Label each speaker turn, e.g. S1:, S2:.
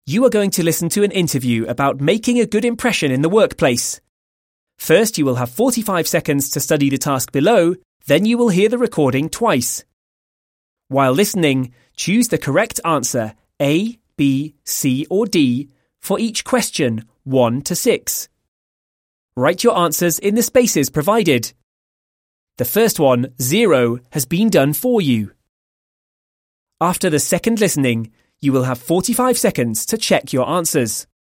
S1: You are going to listen to an interview about making a good impression in the workplace. First, you will have 45 seconds to study the task below, then you will hear the recording twice. While listening, choose the correct answer A, B, C or D for each question 1 to 6. Write your answers in the spaces provided. The first one, 0, has been done for you. After the second listening, you will have 45 seconds to check your answers.